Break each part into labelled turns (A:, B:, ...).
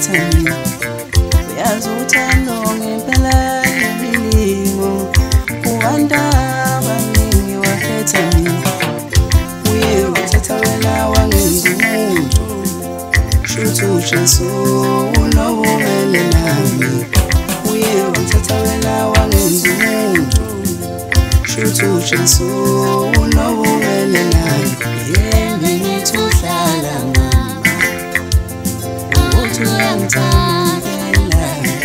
A: ngikhetha mina uyazi uthando ngempela yemilingo uwanda abaningi wakhetha mina uye wathatha wena wangenza umuntu shuthi uJesu unobubele nami uye wathatha wena wangenza umuntu shuthi uJesu unobubele nami yemi ngithi uhlala ngami uthi uyangithanda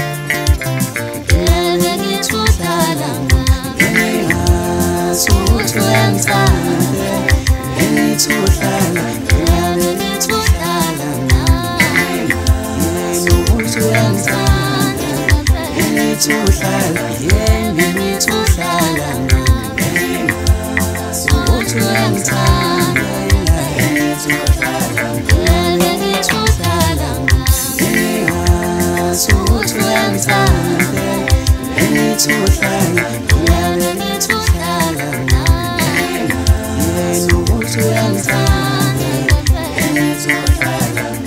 A: yemi ngithi uhlala ngami ngingazi ukuthi uyangithanda yemi ngithi uhlala yemi ngithi uhlala ngami yemi uthi uyangithanda yemi ngithi uhlala yemi ngithi uhlala ngami uthi uyangithanda yemi ngithi uhlala yemi ngithi uhlala ngami ngingazi ukuthi uyangithanda yemi ngithi uhlala yemi ngithi uhlala ngami yemi uthi uyangithanda yemi ngithi uhlala ngami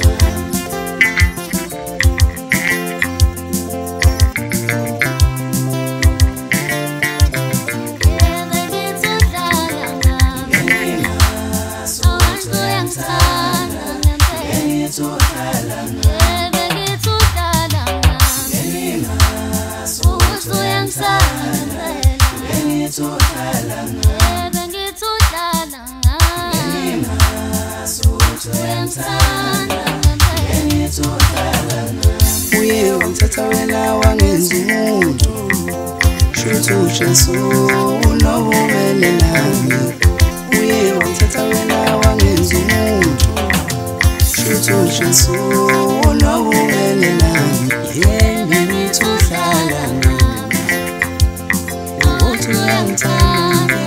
A: uye wangithatha wena wangenza umuntu shuthi uJesu unobubele nami uye wangithatha wena wangenza umuntu shuthi uJesu unobubele nami yemi ngithi uhlala ngami uthi uyangithanda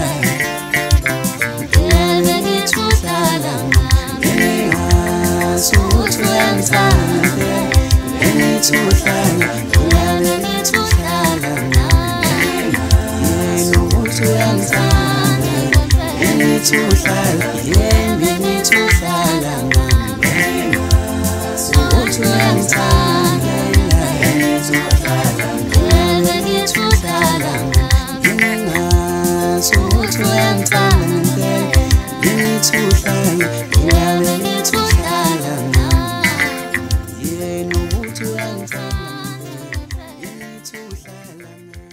A: yemi ngithi uhlala ngami ngingazi ukuthi uyangithanda yemi ngithi uhlala yemi ngithi uhlala ngami yemi uthi uyangithanda yemi ngithi uhlala yemi ngithi uhlala ngami uthi uyangithanda yemi ngithi uhlala yemi ngithi uhlala ngami ngingazi ukuthi uyangithanda yemi ngithi uhlala yemi ngithi uhlala ngami yena uthi uyangithanda yemi ngithi uhlala ngami